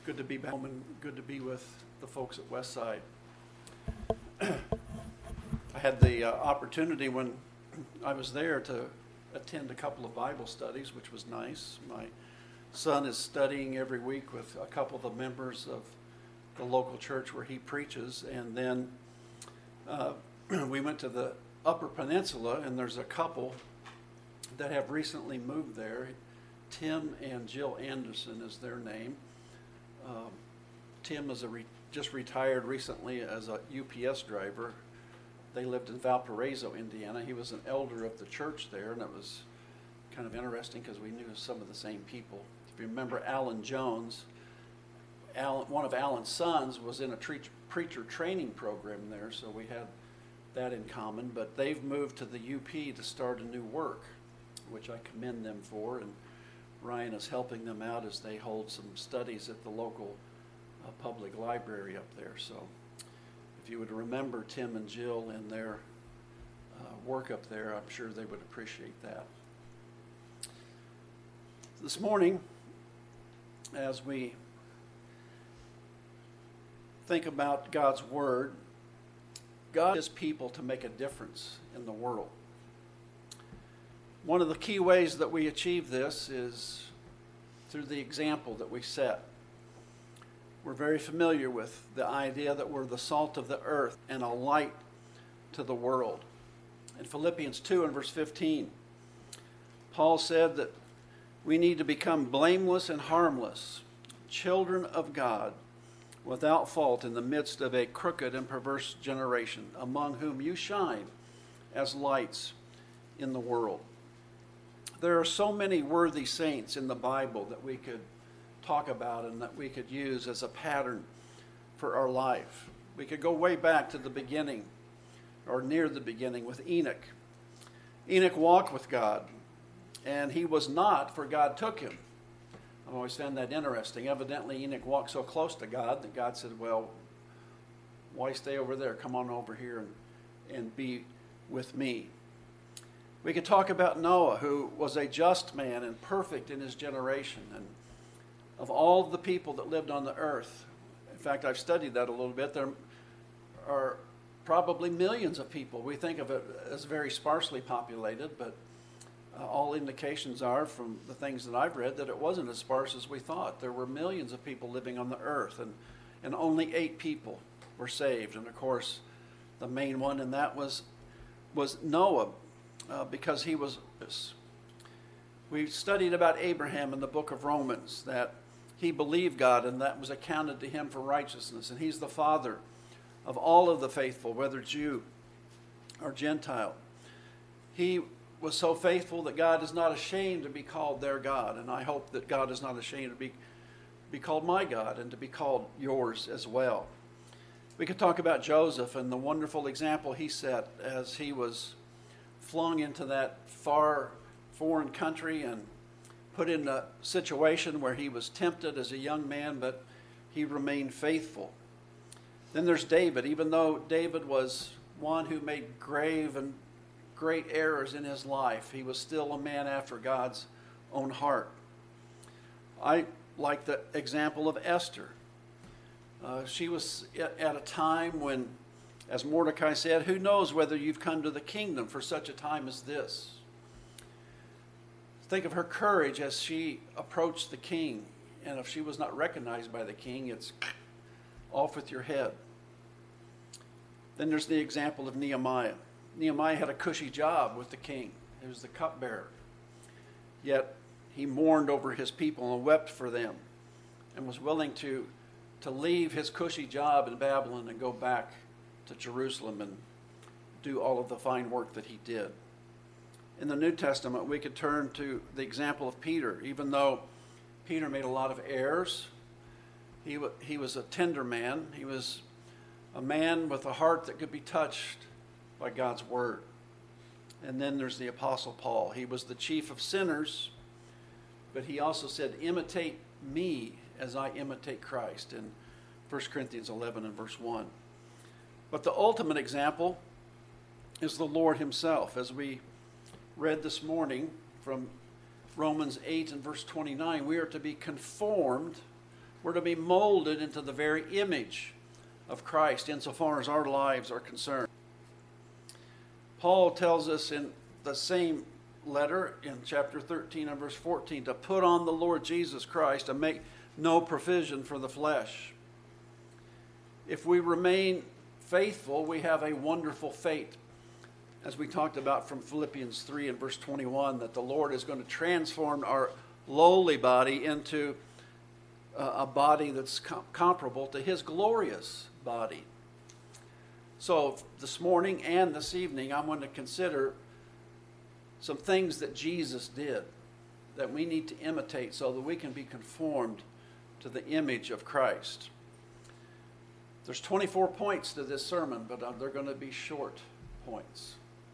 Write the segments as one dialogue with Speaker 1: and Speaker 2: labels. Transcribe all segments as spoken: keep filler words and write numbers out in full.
Speaker 1: Good to be back home and good to be with the folks at Westside. I had the uh, opportunity when I was there to attend a couple of Bible studies, which was nice. My son is studying every week with a couple of the members of the local church where he preaches, and then uh, we went to the Upper Peninsula, and there's a couple that have recently moved there. Tim and Jill Anderson is their name. Um, Tim is a re- just retired recently as a U P S driver. They lived in Valparaiso, Indiana. He was an elder of the church there, and it was kind of interesting because we knew some of the same people. If you remember Alan Jones, Alan, one of Alan's sons was in a tre- preacher training program there, so we had that in common. But they've moved to the U P to start a new work, which I commend them for, and Ryan is helping them out as they hold some studies at the local uh, public library up there. So if you would remember Tim and Jill and their uh, work up there, I'm sure they would appreciate that. This morning, as we think about God's Word, God is people to make a difference in the world. One of the key ways that we achieve this is through the example that we set. We're very familiar with the idea that we're the salt of the earth and a light to the world. In Philippians two and verse fifteen, Paul said that we need to become blameless and harmless, children of God, without fault in the midst of a crooked and perverse generation, among whom you shine as lights in the world. There are so many worthy saints in the Bible that we could talk about and that we could use as a pattern for our life. We could go way back to the beginning, or near the beginning, with Enoch. Enoch walked with God, and he was not, for God took him. I've always found that interesting. Evidently, Enoch walked so close to God that God said, well, why stay over there? Come on over here and, and be with me. We could talk about Noah, who was a just man and perfect in his generation. And of all the people that lived on the earth, in fact, I've studied that a little bit, there are probably millions of people. We think of it as very sparsely populated, but uh, all indications are from the things that I've read that it wasn't as sparse as we thought. There were millions of people living on the earth, and, and only eight people were saved. And of course, the main one in that was, was Noah. Uh, because he was, we studied about Abraham in the book of Romans, that he believed God and that was accounted to him for righteousness. And he's the father of all of the faithful, whether Jew or Gentile. He was so faithful that God is not ashamed to be called their God. And I hope that God is not ashamed to be, be called my God and to be called yours as well. We could talk about Joseph and the wonderful example he set as he was flung into that far foreign country and put in a situation where he was tempted as a young man, but he remained faithful. Then there's David. Even though David was one who made grave and great errors in his life, he was still a man after God's own heart. I like the example of Esther. Uh, she was at a time when, as Mordecai said, who knows whether you've come to the kingdom for such a time as this? Think of her courage as she approached the king. And if she was not recognized by the king, it's off with your head. Then there's the example of Nehemiah. Nehemiah had a cushy job with the king. He was the cupbearer. Yet he mourned over his people and wept for them and was willing to, to leave his cushy job in Babylon and go back to Jerusalem and do all of the fine work that he did. In the New Testament, we could turn to the example of Peter. Even though Peter made a lot of errors, he, w- he was a tender man. He was a man with a heart that could be touched by God's word. And then there's the Apostle Paul. He was the chief of sinners, but he also said, imitate me as I imitate Christ in First Corinthians eleven and verse one. But the ultimate example is the Lord himself. As we read this morning from Romans eight and verse twenty-nine, we are to be conformed We're to be molded into the very image of Christ insofar as our lives are concerned. Paul tells us in the same letter in chapter thirteen and verse fourteen to put on the Lord Jesus Christ and make no provision for the flesh. If we remain faithful, we have a wonderful fate. As we talked about from Philippians three and verse twenty-one, that the Lord is going to transform our lowly body into a body that's com- comparable to his glorious body. So this morning and this evening, I want to consider some things that Jesus did that we need to imitate so that we can be conformed to the image of Christ. There's twenty-four points to this sermon, but they're going to be short points.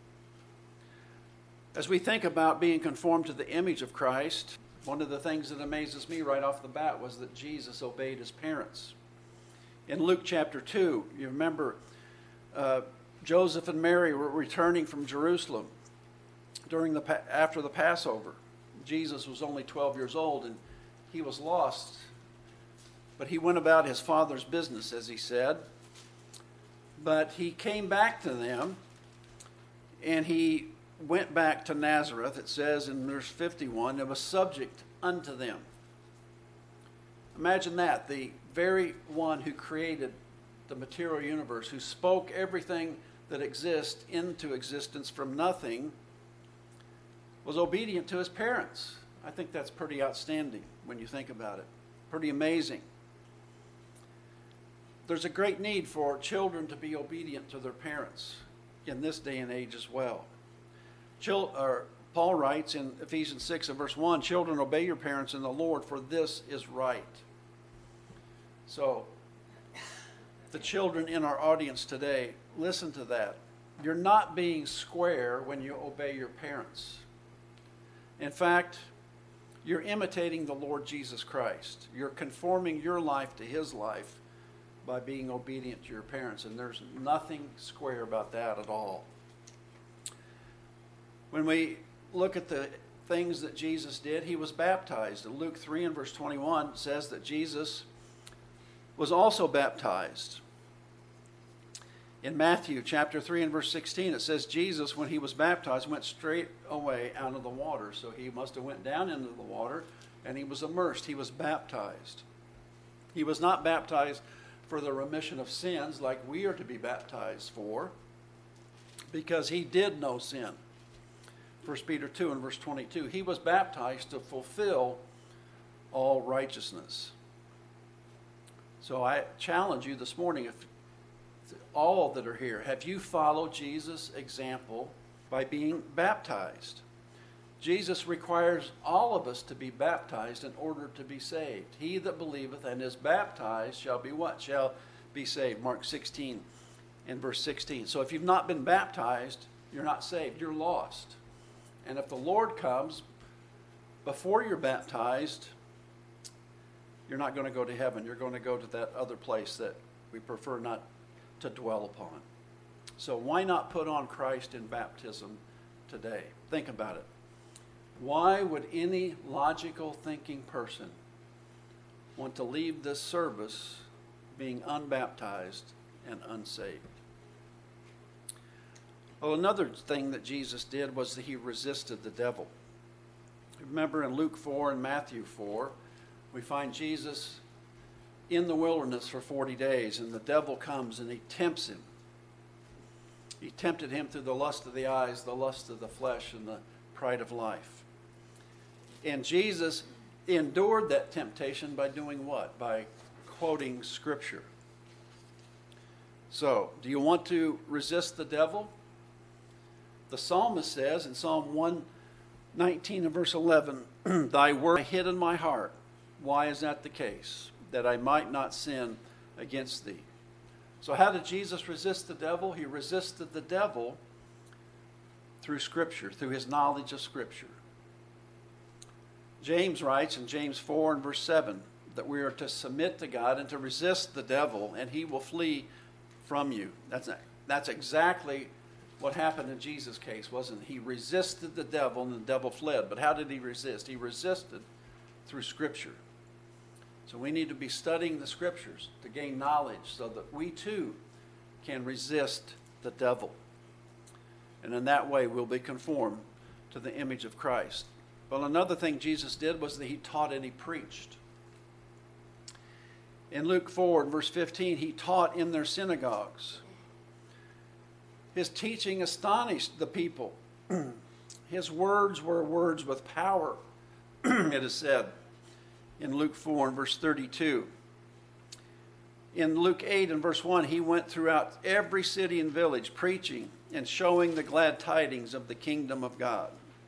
Speaker 1: As we think about being conformed to the image of Christ, one of the things that amazes me right off the bat was that Jesus obeyed his parents. In Luke chapter two, you remember uh, Joseph and Mary were returning from Jerusalem during the after the Passover. Jesus was only twelve years old and he was lost. But he went about his father's business, as he said. But he came back to them and he went back to Nazareth, it says in verse fifty-one, and was subject unto them. Imagine that, the very one who created the material universe, who spoke everything that exists into existence from nothing, was obedient to his parents. I think that's pretty outstanding when you think about it. Pretty amazing. There's a great need for children to be obedient to their parents in this day and age as well. Chil- or Paul writes in Ephesians six and verse one, children, obey your parents in the Lord, for this is right. So, the children in our audience today, listen to that. You're not being square when you obey your parents. In fact, you're imitating the Lord Jesus Christ. You're conforming your life to his life by being obedient to your parents, and there's nothing square about that at all. When we look at the things that Jesus did, he was baptized. In Luke three and verse twenty-one says that Jesus was also baptized. In Matthew chapter three and verse sixteen, it says Jesus, when he was baptized, went straight away out of the water. So he must have went down into the water and he was immersed. He was baptized. He was not baptized for the remission of sins like we are to be baptized for, because he did no sin. First Peter two and verse twenty-two, he was baptized to fulfill all righteousness. So I challenge you this morning, if all that are here, have you followed Jesus' example by being baptized? Jesus requires all of us to be baptized in order to be saved. He that believeth and is baptized shall be what? Shall be saved. Mark sixteen and verse sixteen. So if you've not been baptized, you're not saved. You're lost. And if the Lord comes before you're baptized, you're not going to go to heaven. You're going to go to that other place that we prefer not to dwell upon. So why not put on Christ in baptism today? Think about it. Why would any logical thinking person want to leave this service being unbaptized and unsaved? Well, another thing that Jesus did was that he resisted the devil. Remember in Luke four and Matthew four, we find Jesus in the wilderness for forty days, and the devil comes and he tempts him. He tempted him through the lust of the eyes, the lust of the flesh, and the pride of life. And Jesus endured that temptation by doing what? By quoting Scripture. So, do you want to resist the devil? The psalmist says in Psalm one nineteen and verse eleven, thy word I hid in my heart. Why is that the case? That I might not sin against thee. So how did Jesus resist the devil? He resisted the devil through Scripture, through his knowledge of Scripture. James writes in James four and verse seven that we are to submit to God and to resist the devil, and he will flee from you. That's, that's exactly what happened in Jesus' case, wasn't it? He resisted the devil and the devil fled. But how did he resist? He resisted through Scripture. So we need to be studying the Scriptures to gain knowledge so that we too can resist the devil. And in that way we'll be conformed to the image of Christ. Well, another thing Jesus did was that he taught and he preached. In Luke four, verse fifteen, he taught in their synagogues. His teaching astonished the people. His words were words with power, it is said in Luke four and verse thirty-two. In Luke eight and verse one, he went throughout every city and village preaching and showing the glad tidings of the kingdom of God.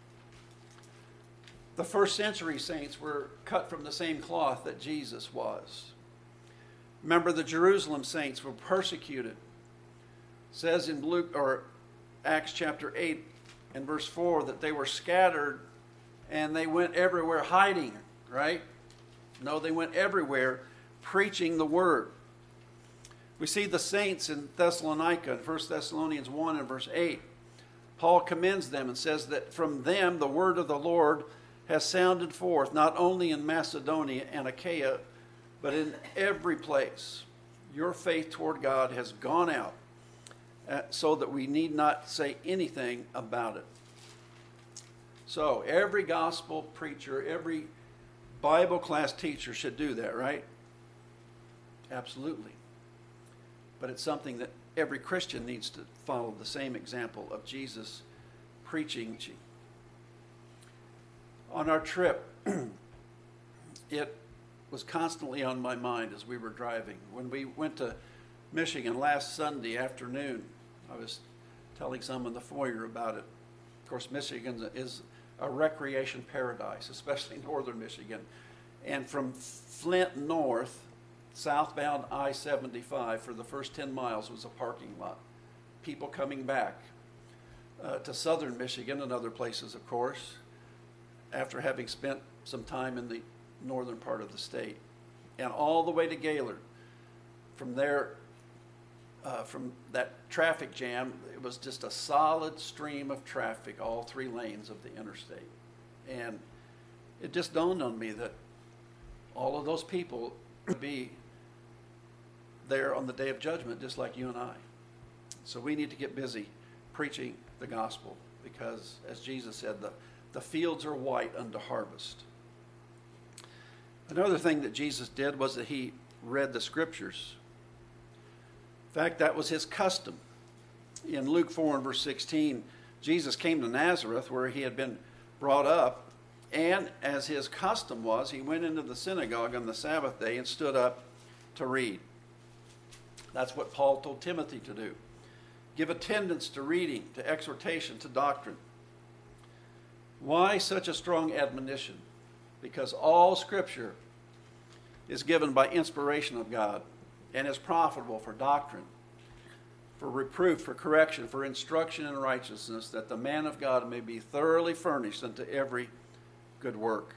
Speaker 1: The first century saints were cut from the same cloth that Jesus was. Remember, the Jerusalem saints were persecuted. It says in Luke or Acts chapter eight and verse four that they were scattered and they went everywhere hiding, right? No, they went everywhere preaching the word. We see the saints in Thessalonica in First Thessalonians one and verse eight. Paul commends them and says that from them the word of the Lord has sounded forth, not only in Macedonia and Achaia, but in every place. Your faith toward God has gone out, uh, so that we need not say anything about it. So every gospel preacher, every Bible class teacher should do that, right? Absolutely. But it's something that every Christian needs to follow the same example of Jesus preaching. On our trip, it was constantly on my mind as we were driving. When we went to Michigan last Sunday afternoon, I was telling someone in the foyer about it. Of course, Michigan is a recreation paradise, especially northern Michigan. And from Flint north, southbound I seventy-five for the first ten miles was a parking lot. People coming back uh, to southern Michigan and other places, of course, after having spent some time in the northern part of the state. And all the way to Gaylord. From there, uh, from that traffic jam, it was just a solid stream of traffic, all three lanes of the interstate. And it just dawned on me that all of those people would be there on the day of judgment, just like you and I. So we need to get busy preaching the gospel because, as Jesus said, the, the fields are white unto harvest. Another thing that Jesus did was that he read the scriptures. In fact, that was his custom. In Luke four and verse sixteen, Jesus came to Nazareth where he had been brought up, and as his custom was, he went into the synagogue on the Sabbath day and stood up to read. That's what Paul told Timothy to do. Give attendance to reading, to exhortation, to doctrine. Why such a strong admonition? Because all Scripture is given by inspiration of God and is profitable for doctrine, for reproof, for correction, for instruction in righteousness, that the man of God may be thoroughly furnished unto every good work.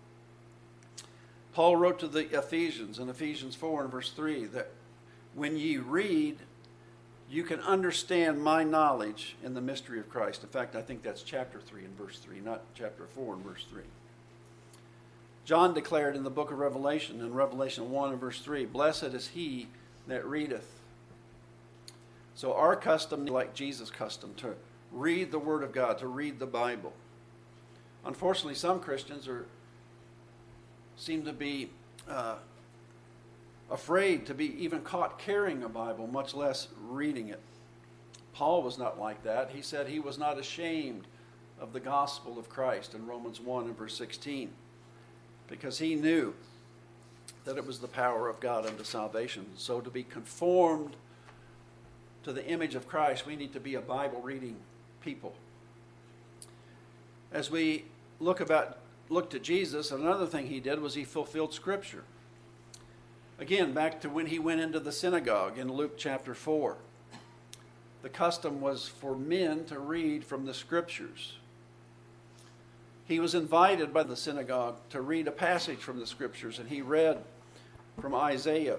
Speaker 1: Paul wrote to the Ephesians in Ephesians four and verse three that when ye read, you can understand my knowledge in the mystery of Christ. In fact, I think that's chapter three and verse three, not chapter four and verse three. John declared in the book of Revelation, in Revelation one and verse three, blessed is he that readeth. So our custom, like Jesus' custom, to read the Word of God, to read the Bible. Unfortunately, some Christians are seem to be uh, afraid to be even caught carrying a Bible, much less reading it. Paul was not like that. He said he was not ashamed of the gospel of Christ in Romans one and verse sixteen, because he knew that it was the power of God unto salvation. So to be conformed to the image of Christ, we need to be a Bible-reading people. As we look about looked at Jesus, another thing he did was he fulfilled Scripture. Again, back to when he went into the synagogue in Luke chapter four. The custom was for men to read from the Scriptures. He was invited by the synagogue to read a passage from the Scriptures, and he read from Isaiah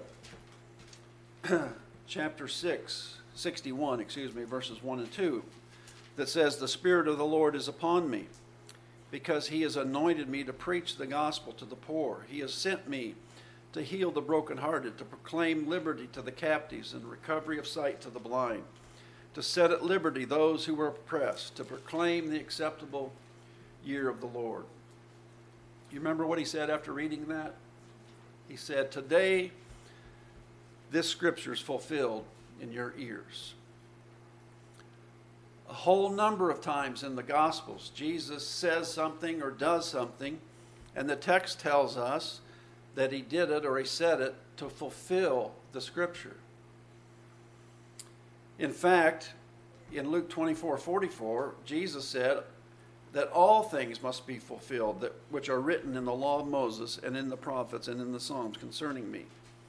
Speaker 1: chapter six, sixty-one, excuse me, verses one and two, that says, the Spirit of the Lord is upon me, because he has anointed me to preach the gospel to the poor. He has sent me to heal the brokenhearted, to proclaim liberty to the captives and recovery of sight to the blind, to set at liberty those who were oppressed, to proclaim the acceptable year of the Lord. You remember what he said after reading that? He said, today this scripture is fulfilled in your ears. A whole number of times in the Gospels, Jesus says something or does something, and the text tells us that he did it or he said it to fulfill the scripture. In fact, in Luke twenty-four forty-four, Jesus said that all things must be fulfilled that which are written in the law of Moses and in the prophets and in the Psalms concerning me.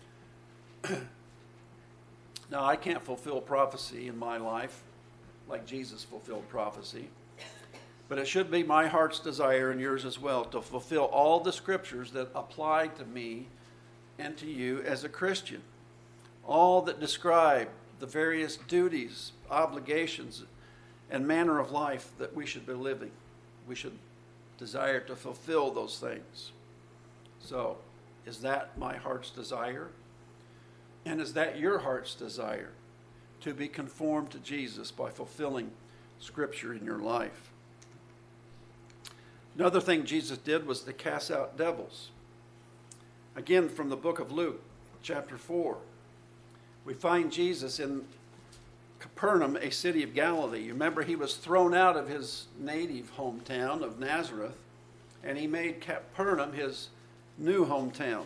Speaker 1: Now, I can't fulfill prophecy in my life like Jesus fulfilled prophecy, but it should be my heart's desire and yours as well to fulfill all the scriptures that apply to me and to you as a Christian, all that describe the various duties, obligations, and manner of life that we should be living. We should desire to fulfill those things. So, is that my heart's desire? And is that your heart's desire? To be conformed to Jesus by fulfilling Scripture in your life. Another thing Jesus did was to cast out devils. Again, from the book of Luke, chapter four, we find Jesus in Capernaum, a city of Galilee. You remember he was thrown out of his native hometown of Nazareth, and he made Capernaum his new hometown.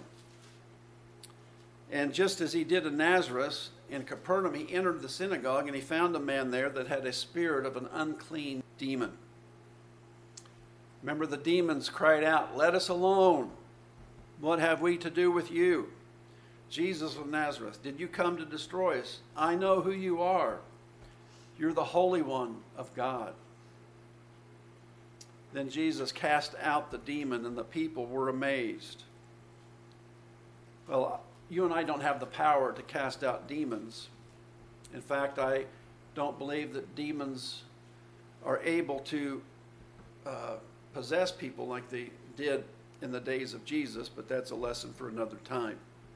Speaker 1: And just as he did in Nazareth, in Capernaum, he entered the synagogue and he found a man there that had a spirit of an unclean demon. Remember, the demons cried out, "Let us alone. What have we to do with you, Jesus of Nazareth? Did you come to destroy us? I know who you are. You're the Holy One of God." Then Jesus cast out the demon and the people were amazed. Well, you and I don't have the power to cast out demons. In fact, I don't believe that demons are able to uh, possess people like they did in the days of Jesus, but that's a lesson for another time.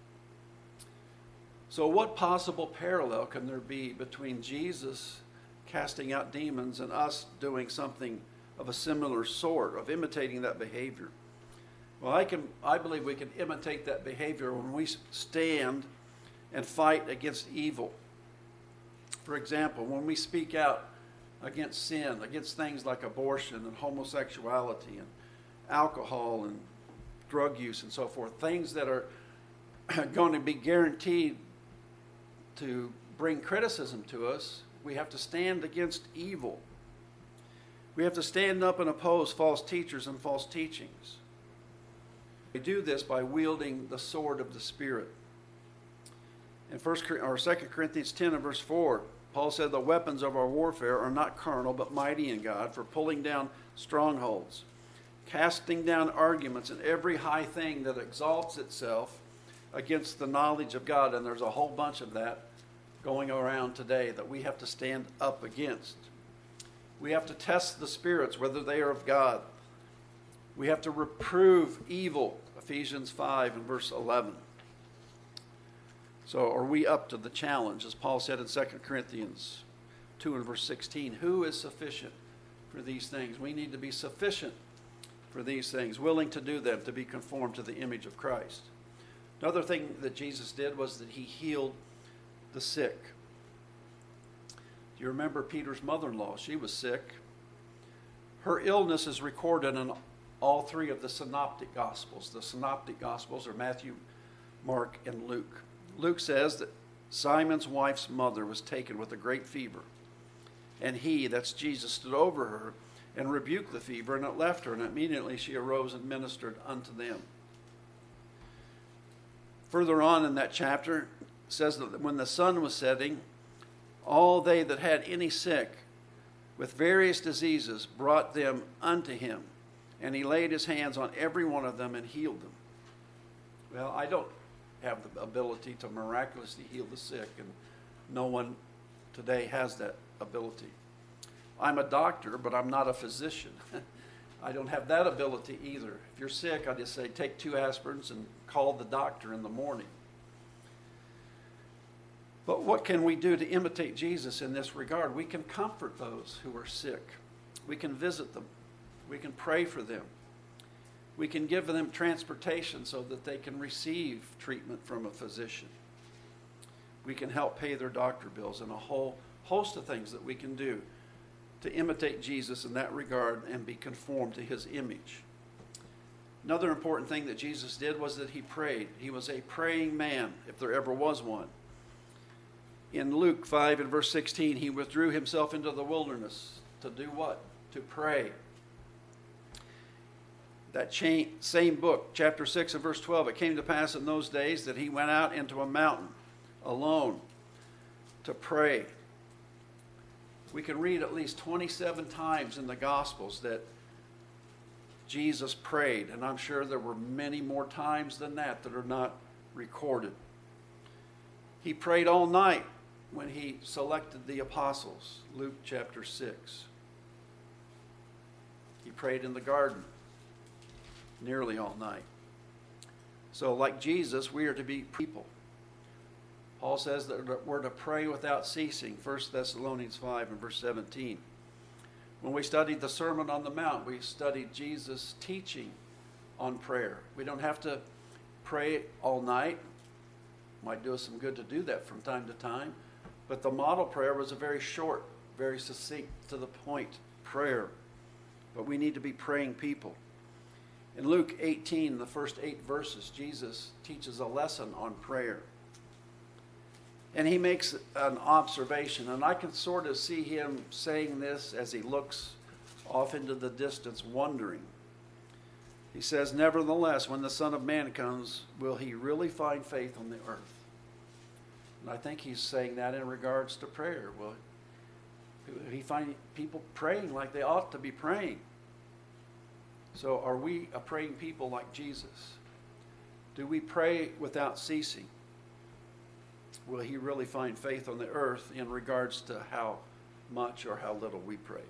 Speaker 1: So what possible parallel can there be between Jesus casting out demons and us doing something of a similar sort, of imitating that behavior? Well, I can. I believe we can imitate that behavior when we stand and fight against evil. For example, when we speak out against sin, against things like abortion and homosexuality and alcohol and drug use and so forth, things that are going to be guaranteed to bring criticism to us, we have to stand against evil. We have to stand up and oppose false teachers and false teachings. We do this by wielding the sword of the Spirit. In First or Second Corinthians ten and verse four, Paul said, "The weapons of our warfare are not carnal, but mighty in God for pulling down strongholds, casting down arguments and every high thing that exalts itself against the knowledge of God." And there's a whole bunch of that going around today that we have to stand up against. We have to test the spirits, whether they are of God. We have to reprove evil, Ephesians five and verse eleven. So are we up to the challenge? As Paul said in Second Corinthians two and verse sixteen, who is sufficient for these things? We need to be sufficient for these things, willing to do them, to be conformed to the image of Christ. Another thing that Jesus did was that he healed the sick. Do you remember Peter's mother-in-law? She was sick. Her illness is recorded in all three of the synoptic gospels. The synoptic gospels are Matthew, Mark, and Luke. Luke says that Simon's wife's mother was taken with a great fever, and he, that's Jesus, stood over her and rebuked the fever, and it left her, and immediately she arose and ministered unto them. Further on in that chapter, it says that when the sun was setting, all they that had any sick with various diseases brought them unto him, and he laid his hands on every one of them and healed them. Well, I don't have the ability to miraculously heal the sick, and no one today has that ability. I'm a doctor, but I'm not a physician. I don't have that ability either. If you're sick, I just say take two aspirins and call the doctor in the morning. But what can we do to imitate Jesus in this regard? We can comfort those who are sick. We can visit them. We can pray for them. We can give them transportation so that they can receive treatment from a physician. We can help pay their doctor bills, and a whole host of things that we can do to imitate Jesus in that regard and be conformed to his image. Another important thing that Jesus did was that he prayed. He was a praying man, if there ever was one. In Luke five and verse sixteen, he withdrew himself into the wilderness to do what? To pray. That chain, same book, chapter six and verse twelve, it came to pass in those days that he went out into a mountain alone to pray. We can read at least twenty-seven times in the Gospels that Jesus prayed, and I'm sure there were many more times than that that are not recorded. He prayed all night when he selected the apostles, Luke chapter six. He prayed in the garden nearly all night. So like Jesus, we are to be people. Paul says that we're to pray without ceasing, First Thessalonians five and verse seventeen. When we studied the Sermon on the Mount, we studied Jesus' teaching on prayer. We don't have to pray all night. Might do us some good to do that from time to time. But the model prayer was a very short, very succinct, to the point prayer. But we need to be praying people. In Luke eighteen, the first eight verses, Jesus teaches a lesson on prayer. And he makes an observation, and I can sort of see him saying this as he looks off into the distance, wondering. He says, "Nevertheless, when the Son of Man comes, will he really find faith on the earth?" And I think he's saying that in regards to prayer. Will he find people praying like they ought to be praying? So are we a praying people like Jesus? Do we pray without ceasing? Will he really find faith on the earth in regards to how much or how little we pray?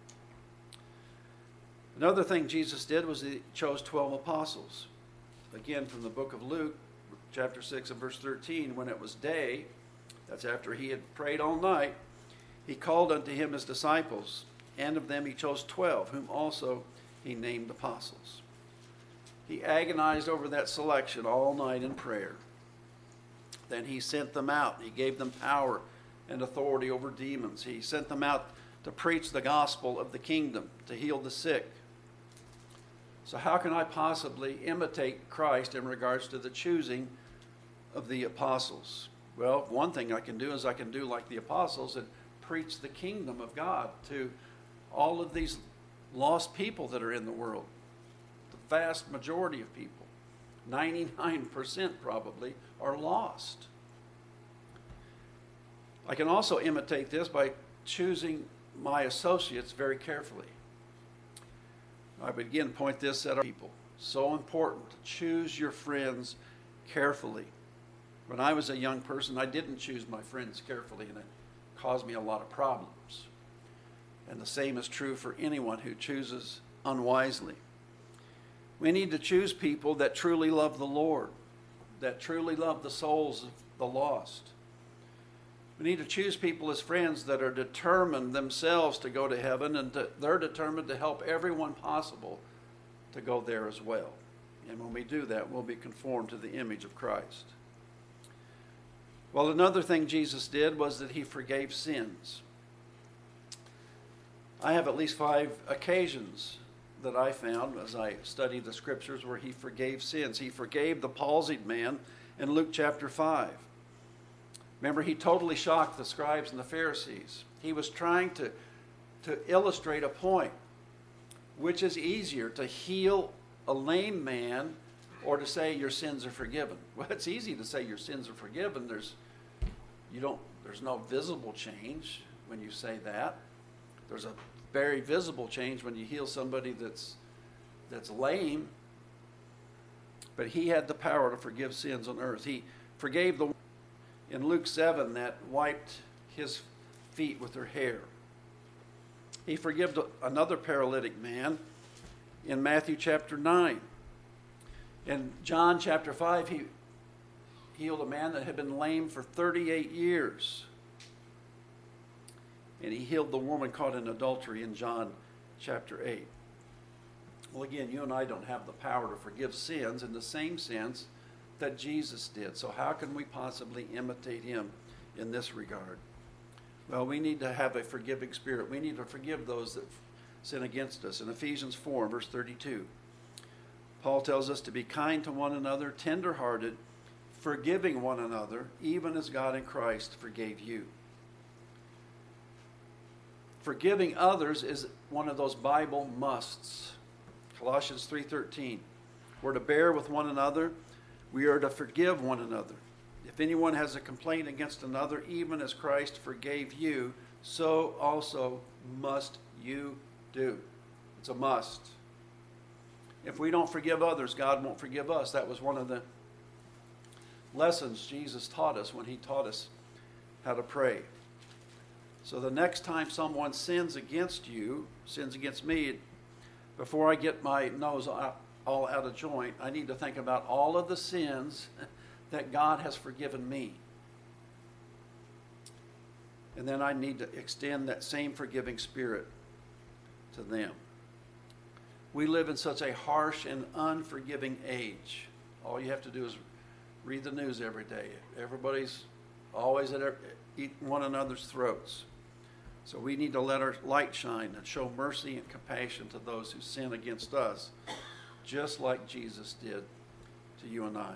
Speaker 1: Another thing Jesus did was he chose twelve apostles. Again, from the book of Luke, chapter six and verse thirteen, when it was day, that's after he had prayed all night, he called unto him his disciples, and of them he chose twelve, whom also he named apostles. He agonized over that selection all night in prayer. Then he sent them out. He gave them power and authority over demons. He sent them out to preach the gospel of the kingdom, to heal the sick. So how can I possibly imitate Christ in regards to the choosing of the apostles? Well, one thing I can do is I can do like the apostles and preach the kingdom of God to all of these lost people that are in the world. The vast majority of people, ninety-nine percent probably, are lost. I can also imitate this by choosing my associates very carefully. I would again point this at our people. So important to choose your friends carefully. When I was a young person, I didn't choose my friends carefully, and it caused me a lot of problems. And the same is true for anyone who chooses unwisely. We need to choose people that truly love the Lord, that truly love the souls of the lost. We need to choose people as friends that are determined themselves to go to heaven, and to, they're determined to help everyone possible to go there as well. And when we do that, we'll be conformed to the image of Christ. Well, another thing Jesus did was that he forgave sins. I have at least five occasions that I found as I studied the scriptures where he forgave sins. He forgave the palsied man in Luke chapter five. Remember, he totally shocked the scribes and the Pharisees. He was trying to, to illustrate a point. Which is easier, to heal a lame man or to say your sins are forgiven? Well, it's easy to say your sins are forgiven. There's, you don't, there's no visible change when you say that. There's a very visible change when you heal somebody that's that's lame. But he had the power to forgive sins on earth. He forgave the in Luke seven that wiped his feet with her hair. He forgave another paralytic man in Matthew chapter nine. In John chapter five, he healed a man that had been lame for thirty-eight years. And he healed the woman caught in adultery in John chapter eight. Well, again, you and I don't have the power to forgive sins in the same sense that Jesus did. So how can we possibly imitate him in this regard? Well, we need to have a forgiving spirit. We need to forgive those that sin against us. In Ephesians four, verse thirty-two, Paul tells us to be kind to one another, tender-hearted, forgiving one another, even as God in Christ forgave you. Forgiving others is one of those Bible musts. Colossians three thirteen, we're to bear with one another. We are to forgive one another. If anyone has a complaint against another, even as Christ forgave you, so also must you do. It's a must. If we don't forgive others, God won't forgive us. That was one of the lessons Jesus taught us when he taught us how to pray. So the next time someone sins against you, sins against me, before I get my nose all out of joint, I need to think about all of the sins that God has forgiven me. And then I need to extend that same forgiving spirit to them. We live in such a harsh and unforgiving age. All you have to do is read the news every day. Everybody's always at eating one another's throats. So we need to let our light shine and show mercy and compassion to those who sin against us, just like Jesus did to you and I.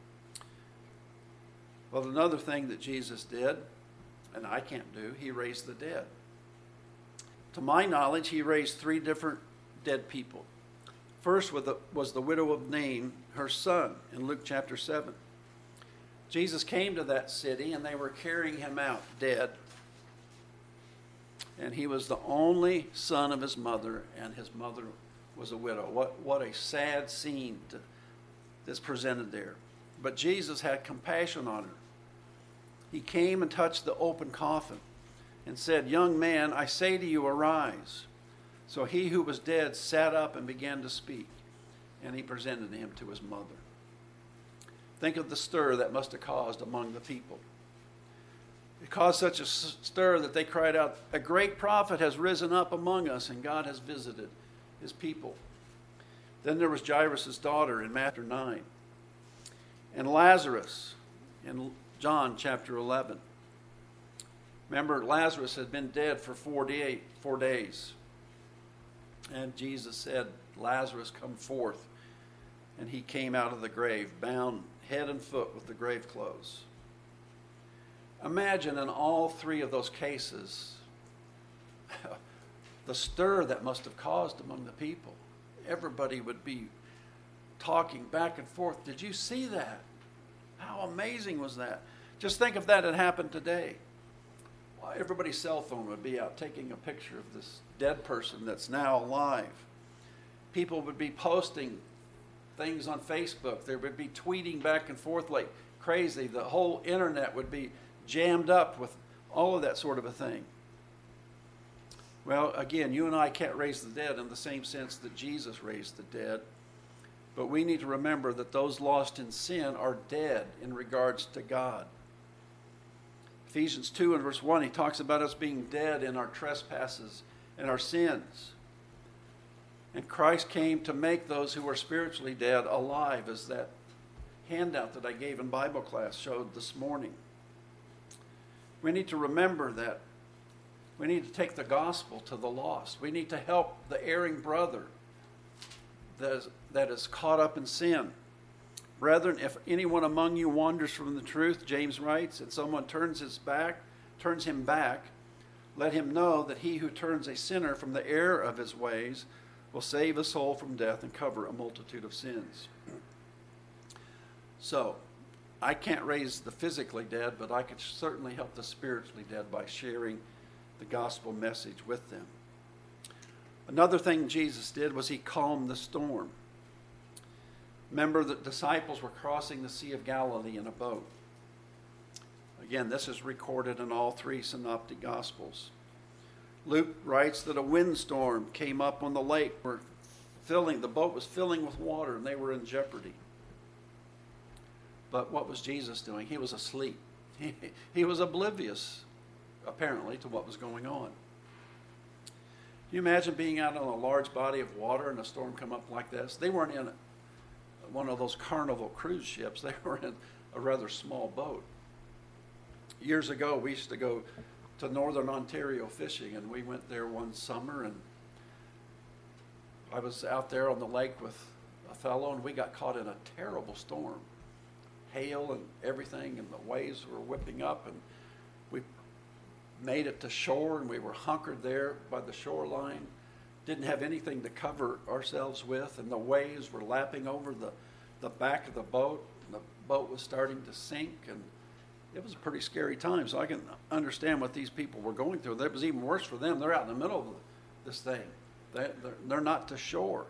Speaker 1: Well, another thing that Jesus did, and I can't do, he raised the dead. To my knowledge, he raised three different dead people. First was the, was the widow of Nain, her son, in Luke chapter seven. Jesus came to that city, and they were carrying him out dead. And he was the only son of his mother, and his mother was a widow. What, what a sad scene to, that's presented there. But Jesus had compassion on her. He came and touched the open coffin and said, "Young man, I say to you, arise." So he who was dead sat up and began to speak, and he presented him to his mother. Think of the stir that must have caused among the people. It caused such a stir that they cried out, "A great prophet has risen up among us, and God has visited his people." Then there was Jairus' daughter in Matthew nine, and Lazarus in John chapter eleven. Remember, Lazarus had been dead for four, day, four days. And Jesus said, "Lazarus, come forth." And he came out of the grave, bound head and foot with the grave clothes. Imagine in all three of those cases, the stir that must have caused among the people. Everybody would be talking back and forth. Did you see that? How amazing was that? Just think if that had happened today. Well, everybody's cell phone would be out taking a picture of this dead person that's now alive. People would be posting things on Facebook. They would be tweeting back and forth like crazy. The whole internet would be jammed up with all of that sort of a thing. Well, again, you and I can't raise the dead in the same sense that Jesus raised the dead. But we need to remember that those lost in sin are dead in regards to God. Ephesians two and verse one, he talks about us being dead in our trespasses and our sins. And Christ came to make those who are spiritually dead alive, as that handout that I gave in Bible class showed this morning. We need to remember that. We need to take the gospel to the lost. We need to help the erring brother that is, that is caught up in sin. Brethren, if anyone among you wanders from the truth, James writes, and someone turns his back, turns him back, let him know that he who turns a sinner from the error of his ways will save a soul from death and cover a multitude of sins. So, I can't raise the physically dead, but I could certainly help the spiritually dead by sharing the gospel message with them. Another thing Jesus did was he calmed the storm. Remember, the disciples were crossing the Sea of Galilee in a boat. Again, this is recorded in all three synoptic gospels. Luke writes that a windstorm came up on the lake where filling, the boat was filling with water, and they were in jeopardy. But what was Jesus doing? He was asleep. He, he was oblivious, apparently, to what was going on. Can you imagine being out on a large body of water and a storm come up like this? They weren't in one of those Carnival cruise ships. They were in a rather small boat. Years ago, we used to go to northern Ontario fishing, and we went there one summer, and I was out there on the lake with a fellow, and we got caught in a terrible storm. Hail and everything, and the waves were whipping up, and we made it to shore, and we were hunkered there by the shoreline. Didn't have anything to cover ourselves with, and the waves were lapping over the, the back of the boat, and the boat was starting to sink, and it was a pretty scary time. So I can understand what these people were going through. It was even worse for them. They're out in the middle of this thing. They, they're, they're not to shore.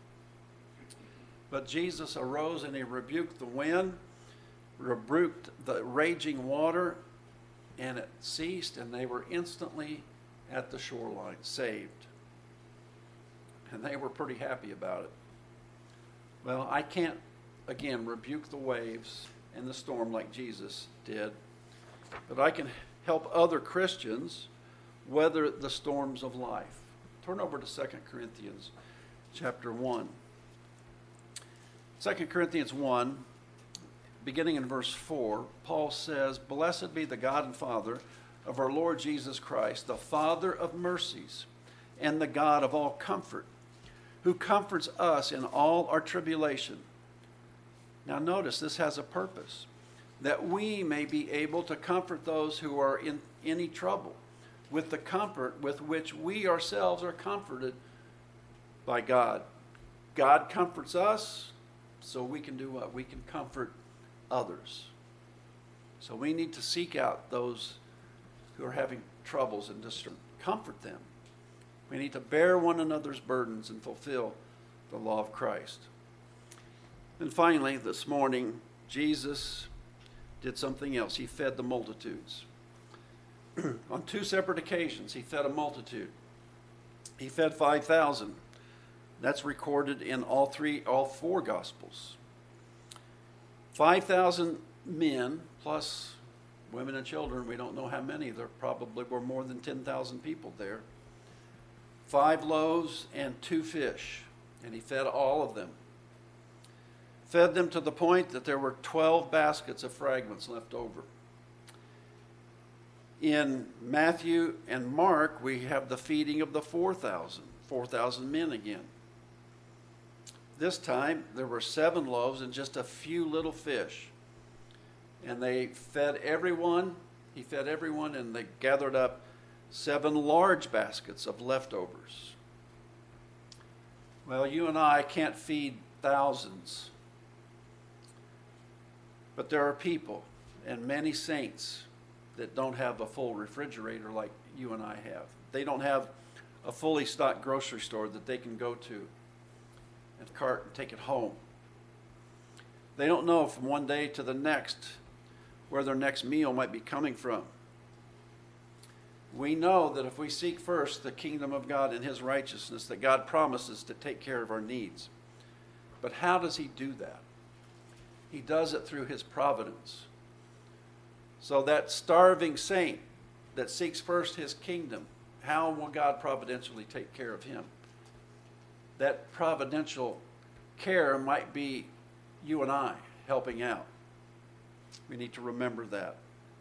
Speaker 1: But Jesus arose and he rebuked the wind, rebuked the raging water, and it ceased, and they were instantly at the shoreline, saved. And they were pretty happy about it. Well, I can't, again, rebuke the waves and the storm like Jesus did, but I can help other Christians weather the storms of life. Turn over to Second Corinthians chapter one. Second Corinthians one, beginning in verse four, Paul says, "Blessed be the God and Father of our Lord Jesus Christ, the Father of mercies and the God of all comfort, who comforts us in all our tribulation." Now notice, this has a purpose, that we may be able to comfort those who are in any trouble with the comfort with which we ourselves are comforted by God. God comforts us, so we can do what? We can comfort others. So we need to seek out those who are having troubles and just comfort them. We need to bear one another's burdens and fulfill the law of Christ. And finally, this morning, Jesus did something else. He fed the multitudes. On two separate occasions, he fed a multitude. He fed five thousand. That's recorded in all three, all four Gospels. five thousand men, plus women and children. We don't know how many. There probably were more than ten thousand people there. Five loaves and two fish. And he fed all of them. Fed them to the point that there were twelve baskets of fragments left over. In Matthew and Mark, we have the feeding of the four thousand, four thousand men again. This time, there were seven loaves and just a few little fish. And they fed everyone, he fed everyone, and they gathered up seven large baskets of leftovers. Well, you and I can't feed thousands. But there are people and many saints that don't have a full refrigerator like you and I have. They don't have a fully stocked grocery store that they can go to and cart and take it home. They don't know from one day to the next where their next meal might be coming from. We know that if we seek first the kingdom of God and his righteousness, that God promises to take care of our needs. But how does he do that? He does it through his providence. So that starving saint that seeks first his kingdom, how will God providentially take care of him? That providential care might be you and I helping out. We need to remember that.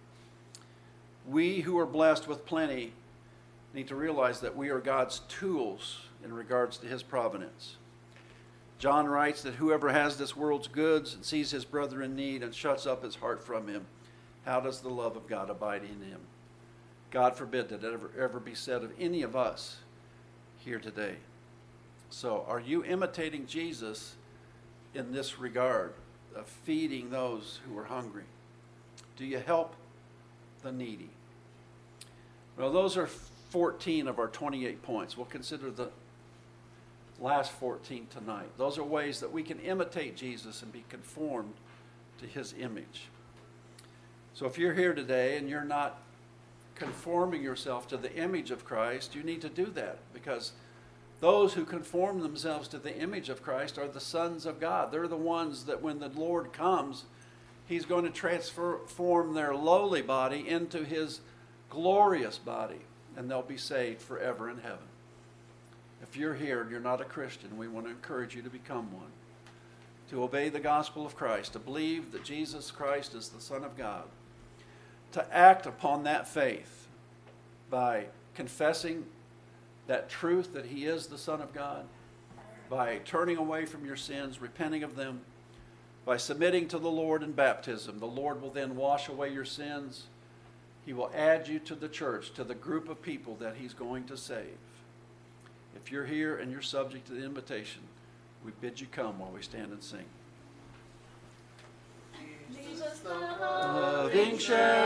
Speaker 1: We who are blessed with plenty need to realize that we are God's tools in regards to his providence. John writes that whoever has this world's goods and sees his brother in need and shuts up his heart from him, how does the love of God abide in him? God forbid that it ever, ever be said of any of us here today. So, are you imitating Jesus in this regard of feeding those who are hungry? Do you help the needy? Well, those are fourteen of our twenty-eight points. We'll consider the last fourteen tonight. Those are ways that we can imitate Jesus and be conformed to his image. So if you're here today and you're not conforming yourself to the image of Christ, you need to do that, because Those who conform themselves to the image of Christ are the sons of God. They're the ones that when the Lord comes, He's going to transform their lowly body into His glorious body, and they'll be saved forever in heaven. If you're here and you're not a Christian, we want to encourage you to become one, to obey the gospel of Christ, to believe that Jesus Christ is the Son of God, to act upon that faith by confessing that truth that He is the Son of God, by turning away from your sins, repenting of them, by submitting to the Lord in baptism. The Lord will then wash away your sins. He will add you to the church, to the group of people that He's going to save. If you're here and you're subject to the invitation, we bid you come while we stand and sing.
Speaker 2: Jesus, the
Speaker 1: Loving share.